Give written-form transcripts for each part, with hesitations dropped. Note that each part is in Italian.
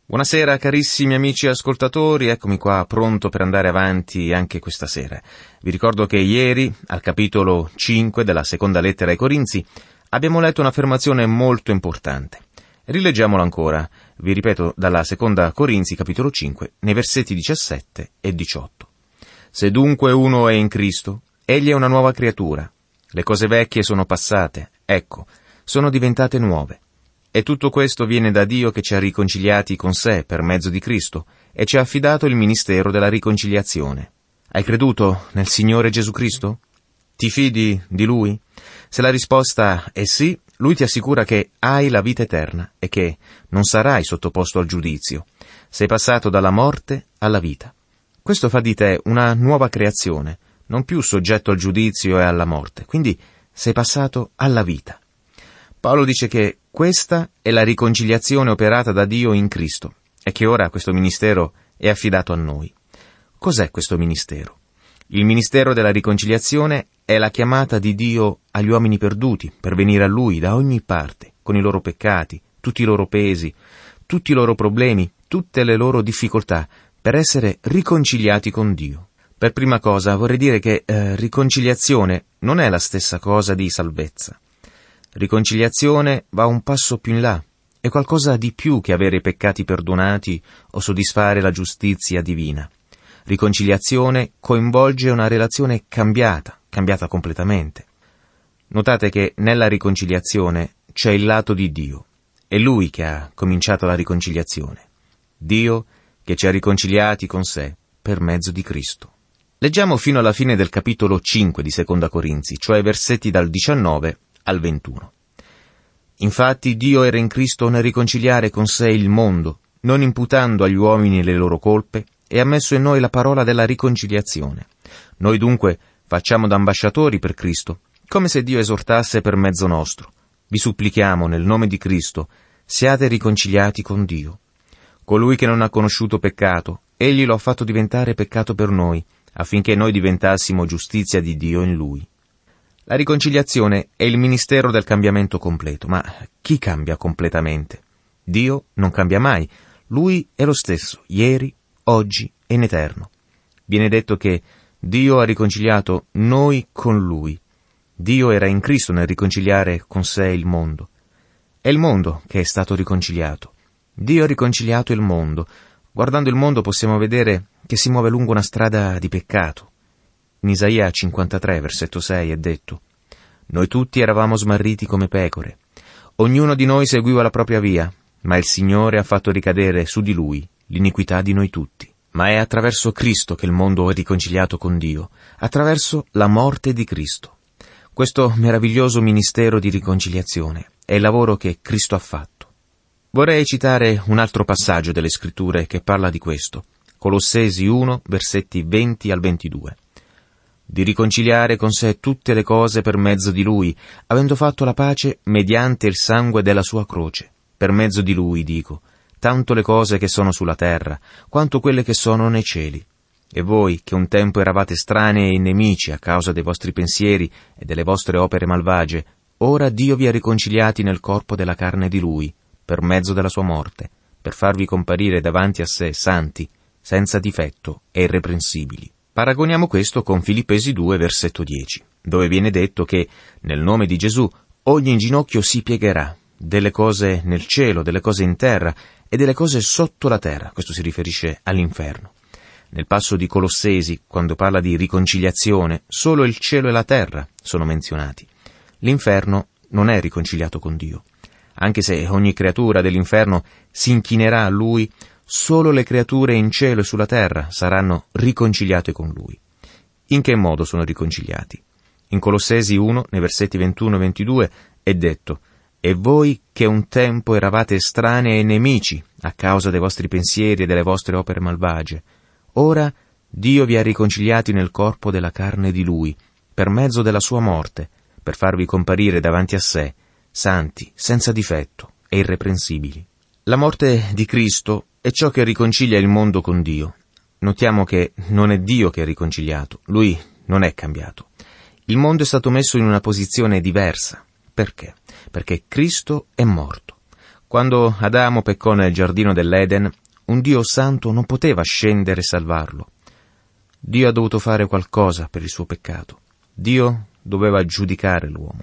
Buonasera carissimi amici ascoltatori, eccomi qua pronto per andare avanti anche questa sera. Vi ricordo che ieri, al capitolo 5 della seconda lettera ai Corinzi, abbiamo letto un'affermazione molto importante. Rileggiamola ancora, vi ripeto, dalla seconda Corinzi, capitolo 5, nei versetti 17 e 18. Se dunque uno è in Cristo, egli è una nuova creatura. Le cose vecchie sono passate, ecco, sono diventate nuove. E tutto questo viene da Dio che ci ha riconciliati con sé per mezzo di Cristo e ci ha affidato il ministero della riconciliazione. Hai creduto nel Signore Gesù Cristo? Ti fidi di Lui? Se la risposta è sì, Lui ti assicura che hai la vita eterna e che non sarai sottoposto al giudizio. Sei passato dalla morte alla vita. Questo fa di te una nuova creazione, non più soggetto al giudizio e alla morte, quindi sei passato alla vita. Paolo dice che questa è la riconciliazione operata da Dio in Cristo e che ora questo ministero è affidato a noi. Cos'è questo ministero? Il ministero della riconciliazione è la chiamata di Dio agli uomini perduti per venire a Lui da ogni parte, con i loro peccati, tutti i loro pesi, tutti i loro problemi, tutte le loro difficoltà, per essere riconciliati con Dio. Per prima cosa vorrei dire che riconciliazione non è la stessa cosa di salvezza. Riconciliazione va un passo più in là, è qualcosa di più che avere i peccati perdonati o soddisfare la giustizia divina. Riconciliazione coinvolge una relazione cambiata completamente. Notate che nella riconciliazione c'è il lato di Dio. È Lui che ha cominciato la riconciliazione. Dio che ci ha riconciliati con sé per mezzo di Cristo. Leggiamo fino alla fine del capitolo 5 di Seconda Corinzi, cioè versetti dal 19 al 21. Infatti Dio era in Cristo nel riconciliare con sé il mondo, non imputando agli uomini le loro colpe, e ha messo in noi la parola della riconciliazione. Noi dunque facciamo da ambasciatori per Cristo, come se Dio esortasse per mezzo nostro. Vi supplichiamo nel nome di Cristo, siate riconciliati con Dio. Colui che non ha conosciuto peccato, egli lo ha fatto diventare peccato per noi, affinché noi diventassimo giustizia di Dio in Lui. La riconciliazione è il ministero del cambiamento completo, ma chi cambia completamente? Dio non cambia mai, Lui è lo stesso, ieri, oggi e in eterno. Viene detto che Dio ha riconciliato noi con Lui. Dio era in Cristo nel riconciliare con sé il mondo. È il mondo che è stato riconciliato. Dio ha riconciliato il mondo. Guardando il mondo possiamo vedere che si muove lungo una strada di peccato. In Isaia 53, versetto 6, è detto: «Noi tutti eravamo smarriti come pecore. Ognuno di noi seguiva la propria via, ma il Signore ha fatto ricadere su di Lui l'iniquità di noi tutti». Ma è attraverso Cristo che il mondo è riconciliato con Dio, attraverso la morte di Cristo. Questo meraviglioso ministero di riconciliazione è il lavoro che Cristo ha fatto. Vorrei citare un altro passaggio delle Scritture che parla di questo. Colossesi 1, versetti 20 al 22. Di riconciliare con sé tutte le cose per mezzo di Lui, avendo fatto la pace mediante il sangue della sua croce. Per mezzo di Lui, dico, tanto le cose che sono sulla terra, quanto quelle che sono nei cieli. E voi, che un tempo eravate estranei e nemici a causa dei vostri pensieri e delle vostre opere malvagie, ora Dio vi ha riconciliati nel corpo della carne di Lui, per mezzo della sua morte, per farvi comparire davanti a sé santi, senza difetto e irreprensibili. Paragoniamo questo con Filippesi 2, versetto 10, dove viene detto che nel nome di Gesù ogni ginocchio si piegherà, delle cose nel cielo, delle cose in terra e delle cose sotto la terra. Questo si riferisce all'inferno. Nel passo di Colossesi, quando parla di riconciliazione, solo il cielo e la terra sono menzionati. L'inferno non è riconciliato con Dio. Anche se ogni creatura dell'inferno si inchinerà a Lui, solo le creature in cielo e sulla terra saranno riconciliate con Lui. In che modo sono riconciliati? In Colossesi 1, nei versetti 21 e 22, è detto: «E voi che un tempo eravate estranei e nemici a causa dei vostri pensieri e delle vostre opere malvagie, ora Dio vi ha riconciliati nel corpo della carne di Lui, per mezzo della sua morte, per farvi comparire davanti a sé, santi, senza difetto e irreprensibili». La morte di Cristo è ciò che riconcilia il mondo con Dio. Notiamo che non è Dio che è riconciliato, Lui non è cambiato. Il mondo è stato messo in una posizione diversa. Perché? Perché Cristo è morto. Quando Adamo peccò nel giardino dell'Eden, un Dio santo non poteva scendere e salvarlo. Dio ha dovuto fare qualcosa per il suo peccato. Dio doveva giudicare l'uomo.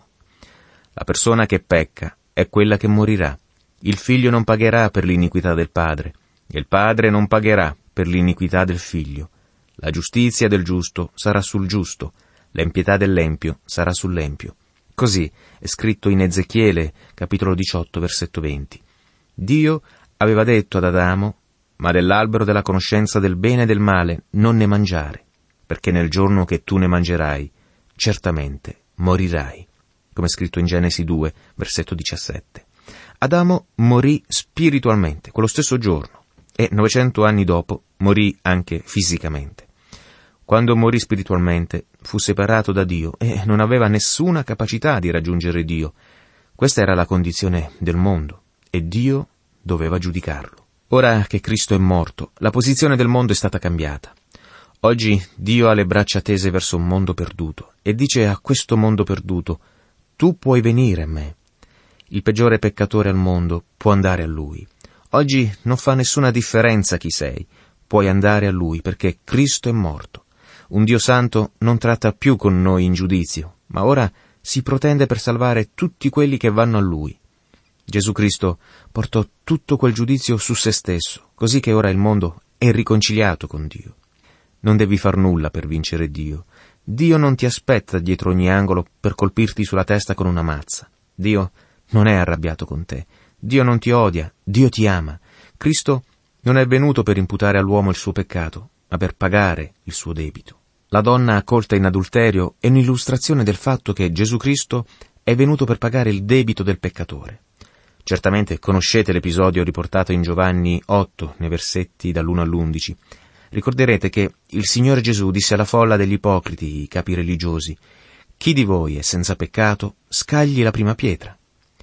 La persona che pecca è quella che morirà. Il figlio non pagherà per l'iniquità del padre, e il padre non pagherà per l'iniquità del figlio. La giustizia del giusto sarà sul giusto, l'empietà dell'empio sarà sull'empio. Così è scritto in Ezechiele, capitolo 18, versetto 20. Dio aveva detto ad Adamo: «Ma dell'albero della conoscenza del bene e del male non ne mangiare, perché nel giorno che tu ne mangerai, certamente morirai», come è scritto in Genesi 2, versetto 17. Adamo morì spiritualmente quello stesso giorno e 900 anni dopo morì anche fisicamente. Quando morì spiritualmente fu separato da Dio e non aveva nessuna capacità di raggiungere Dio. Questa era la condizione del mondo e Dio doveva giudicarlo. Ora che Cristo è morto, la posizione del mondo è stata cambiata. Oggi Dio ha le braccia tese verso un mondo perduto e dice a questo mondo perduto: «Tu puoi venire a me». Il peggiore peccatore al mondo può andare a Lui. Oggi non fa nessuna differenza chi sei, puoi andare a Lui perché Cristo è morto. Un Dio santo non tratta più con noi in giudizio, ma ora si protende per salvare tutti quelli che vanno a Lui. Gesù Cristo portò tutto quel giudizio su se stesso, così che ora il mondo è riconciliato con Dio. Non devi far nulla per vincere Dio. Dio non ti aspetta dietro ogni angolo per colpirti sulla testa con una mazza. Dio non è arrabbiato con te. Dio non ti odia. Dio ti ama. Cristo non è venuto per imputare all'uomo il suo peccato, ma per pagare il suo debito. La donna colta in adulterio è un'illustrazione del fatto che Gesù Cristo è venuto per pagare il debito del peccatore. Certamente conoscete l'episodio riportato in Giovanni 8, nei versetti dall'1 all'11. Ricorderete che il Signore Gesù disse alla folla degli ipocriti, i capi religiosi: «Chi di voi è senza peccato, scagli la prima pietra».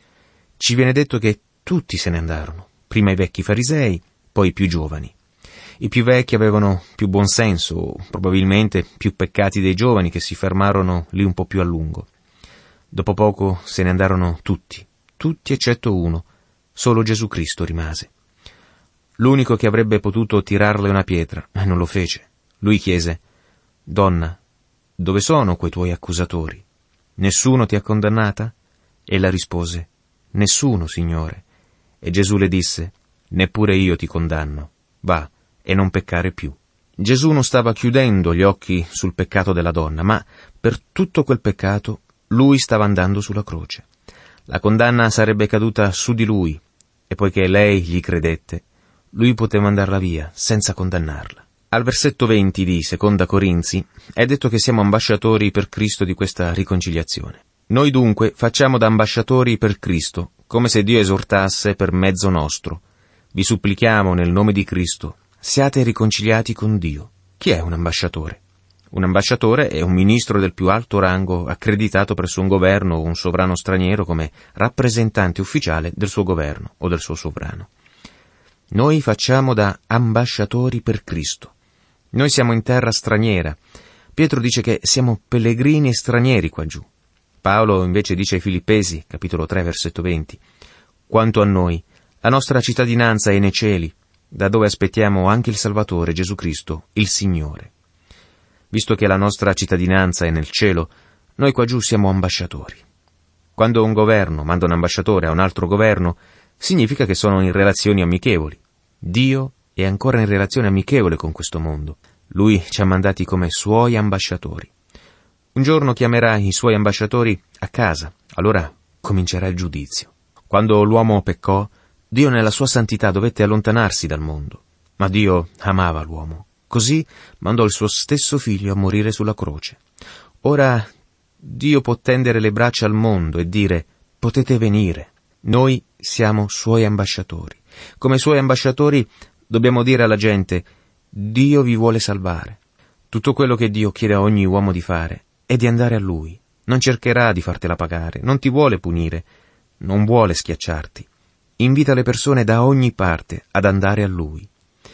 Ci viene detto che tutti se ne andarono, prima i vecchi farisei, poi i più giovani. I più vecchi avevano più buon senso, o probabilmente più peccati dei giovani che si fermarono lì un po' più a lungo. Dopo poco se ne andarono tutti eccetto uno, solo Gesù Cristo rimase. L'unico che avrebbe potuto tirarle una pietra, non lo fece. Lui chiese: «Donna, dove sono quei tuoi accusatori? Nessuno ti ha condannata?» Ella rispose: «Nessuno, Signore». E Gesù le disse: «Neppure io ti condanno. Va e non peccare più». Gesù non stava chiudendo gli occhi sul peccato della donna, ma per tutto quel peccato lui stava andando sulla croce. La condanna sarebbe caduta su di lui, e poiché lei gli credette, lui poteva mandarla via senza condannarla. Al versetto 20 di Seconda Corinzi è detto che siamo ambasciatori per Cristo di questa riconciliazione. Noi dunque facciamo da ambasciatori per Cristo, come se Dio esortasse per mezzo nostro: «Vi supplichiamo nel nome di Cristo, siate riconciliati con Dio». Chi è un ambasciatore? Un ambasciatore è un ministro del più alto rango accreditato presso un governo o un sovrano straniero come rappresentante ufficiale del suo governo o del suo sovrano. Noi facciamo da ambasciatori per Cristo. Noi siamo in terra straniera. Pietro dice che siamo pellegrini e stranieri qua giù. Paolo invece dice ai Filippesi, capitolo 3, versetto 20: «Quanto a noi, la nostra cittadinanza è nei cieli, da dove aspettiamo anche il Salvatore, Gesù Cristo, il Signore». Visto che la nostra cittadinanza è nel cielo, noi qua giù siamo ambasciatori. Quando un governo manda un ambasciatore a un altro governo, significa che sono in relazioni amichevoli. Dio è ancora in relazione amichevole con questo mondo. Lui ci ha mandati come suoi ambasciatori. Un giorno chiamerà i suoi ambasciatori a casa, allora comincerà il giudizio. Quando l'uomo peccò, Dio nella sua santità dovette allontanarsi dal mondo. Ma Dio amava l'uomo. Così mandò il suo stesso figlio a morire sulla croce. Ora Dio può tendere le braccia al mondo e dire: «Potete venire». Noi siamo suoi ambasciatori. Come suoi ambasciatori dobbiamo dire alla gente: «Dio vi vuole salvare». Tutto quello che Dio chiede a ogni uomo di fare è di andare a Lui. Non cercherà di fartela pagare, non ti vuole punire, non vuole schiacciarti. Invita le persone da ogni parte ad andare a Lui.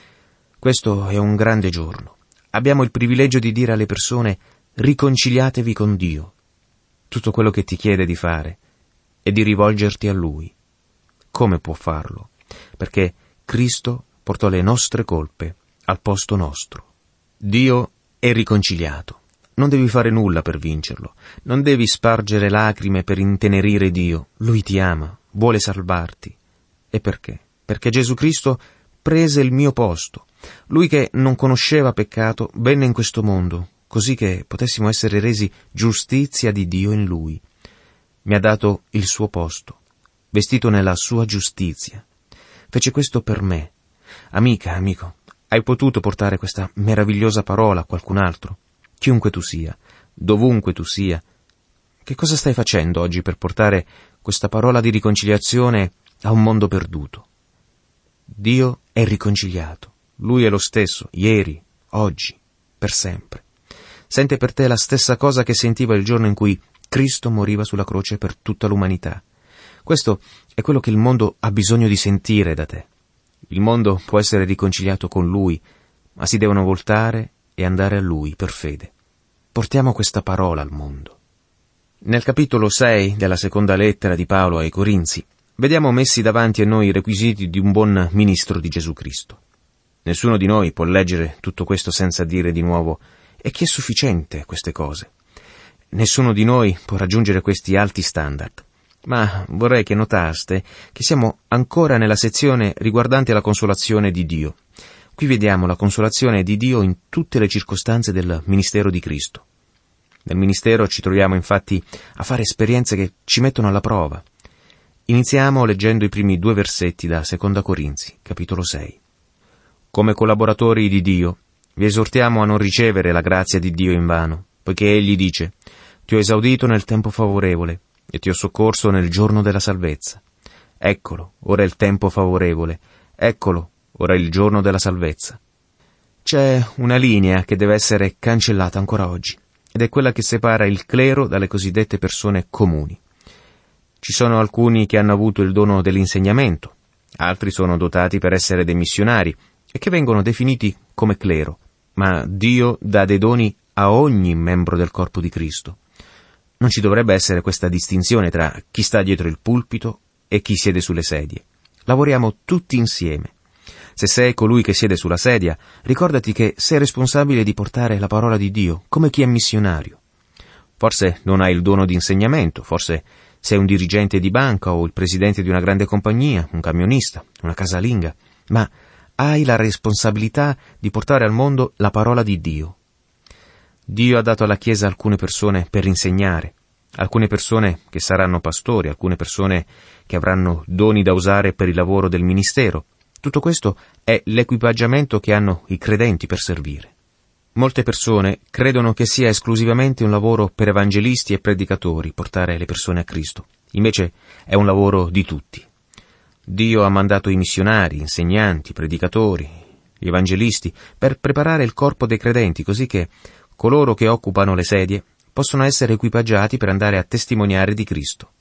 Questo è un grande giorno. Abbiamo il privilegio di dire alle persone: riconciliatevi con Dio. Tutto quello che ti chiede di fare è di rivolgerti a Lui. come può farlo? Perché Cristo portò le nostre colpe al posto nostro. Dio è riconciliato. Non devi fare nulla per vincerlo. Non devi spargere lacrime per intenerire Dio. Lui ti ama, vuole salvarti. E perché? Perché Gesù Cristo prese il mio posto. Lui che non conosceva peccato venne in questo mondo, così che potessimo essere resi giustizia di Dio in Lui. Mi ha dato il suo posto, vestito nella sua giustizia. Fece questo per me. Amica, amico, hai potuto portare questa meravigliosa parola a qualcun altro? Chiunque tu sia, dovunque tu sia, che cosa stai facendo oggi per portare questa parola di riconciliazione a un mondo perduto? Dio è riconciliato. Lui è lo stesso, ieri, oggi, per sempre. Sente per te la stessa cosa che sentiva il giorno in cui Cristo moriva sulla croce per tutta l'umanità. Questo è quello che il mondo ha bisogno di sentire da te. Il mondo può essere riconciliato con Lui, ma si devono voltare e andare a Lui per fede. Portiamo questa parola al mondo. Nel capitolo 6 della seconda lettera di Paolo ai Corinzi, vediamo messi davanti a noi i requisiti di un buon ministro di Gesù Cristo. Nessuno di noi può leggere tutto questo senza dire di nuovo: e chi è sufficiente a queste cose? Nessuno di noi può raggiungere questi alti standard. Ma vorrei che notaste che siamo ancora nella sezione riguardante la consolazione di Dio. Qui vediamo la consolazione di Dio in tutte le circostanze del ministero di Cristo. Nel ministero ci troviamo infatti a fare esperienze che ci mettono alla prova. Iniziamo leggendo i primi 2 versetti da 2 Corinzi, capitolo 6. Come collaboratori di Dio, vi esortiamo a non ricevere la grazia di Dio invano, poiché Egli dice: «Ti ho esaudito nel tempo favorevole, e ti ho soccorso nel giorno della salvezza. Eccolo, ora è il tempo favorevole, eccolo, ora è il giorno della salvezza». C'è una linea che deve essere cancellata ancora oggi, ed è quella che separa il clero dalle cosiddette persone comuni. Ci sono alcuni che hanno avuto il dono dell'insegnamento, altri sono dotati per essere dei missionari e che vengono definiti come clero, ma Dio dà dei doni a ogni membro del corpo di Cristo. Non ci dovrebbe essere questa distinzione tra chi sta dietro il pulpito e chi siede sulle sedie. Lavoriamo tutti insieme. Se sei colui che siede sulla sedia, ricordati che sei responsabile di portare la parola di Dio, come chi è missionario. Forse non hai il dono di insegnamento, forse sei un dirigente di banca o il presidente di una grande compagnia, un camionista, una casalinga, ma hai la responsabilità di portare al mondo la parola di Dio. Dio ha dato alla Chiesa alcune persone per insegnare, alcune persone che saranno pastori, alcune persone che avranno doni da usare per il lavoro del ministero. Tutto questo è l'equipaggiamento che hanno i credenti per servire. Molte persone credono che sia esclusivamente un lavoro per evangelisti e predicatori portare le persone a Cristo. Invece è un lavoro di tutti. Dio ha mandato i missionari, insegnanti, predicatori, gli evangelisti per preparare il corpo dei credenti, così che coloro che occupano le sedie possono essere equipaggiati per andare a testimoniare di Cristo.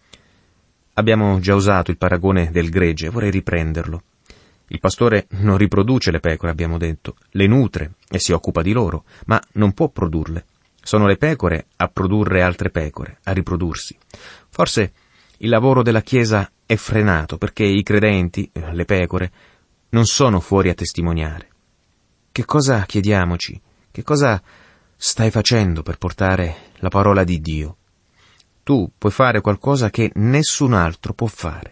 Abbiamo già usato il paragone del gregge, vorrei riprenderlo. Il pastore non riproduce le pecore, abbiamo detto, le nutre e si occupa di loro, ma non può produrle. Sono le pecore a produrre altre pecore, a riprodursi. Forse il lavoro della Chiesa è frenato perché i credenti, le pecore, non sono fuori a testimoniare. Che cosa chiediamoci? Che cosa stai facendo per portare la parola di Dio? Tu puoi fare qualcosa che nessun altro può fare.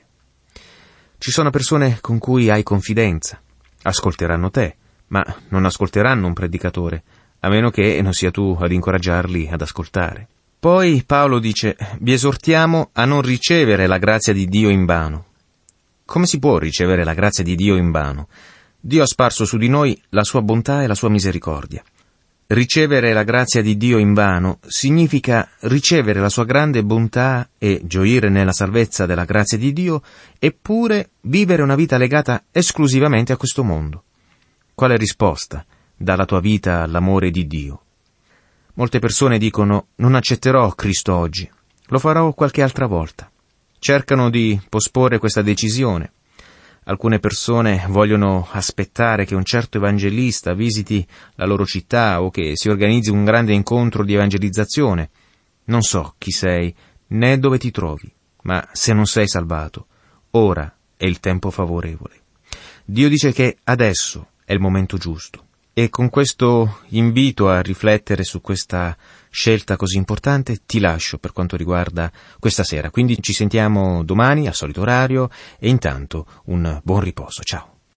Ci sono persone con cui hai confidenza. Ascolteranno te, ma non ascolteranno un predicatore, a meno che non sia tu ad incoraggiarli ad ascoltare. Poi Paolo dice: vi esortiamo a non ricevere la grazia di Dio invano. Come si può ricevere la grazia di Dio invano? Dio ha sparso su di noi la sua bontà e la sua misericordia. Ricevere la grazia di Dio invano significa ricevere la sua grande bontà e gioire nella salvezza della grazia di Dio, eppure vivere una vita legata esclusivamente a questo mondo. Quale risposta dà la tua vita all'amore di Dio? Molte persone dicono: non accetterò Cristo oggi, lo farò qualche altra volta. Cercano di posporre questa decisione. Alcune persone vogliono aspettare che un certo evangelista visiti la loro città o che si organizzi un grande incontro di evangelizzazione. Non so chi sei, né dove ti trovi, ma se non sei salvato, ora è il tempo favorevole. Dio dice che adesso è il momento giusto. E con questo invito a riflettere su questa scelta così importante ti lascio per quanto riguarda questa sera. Quindi ci sentiamo domani al solito orario e intanto un buon riposo. Ciao.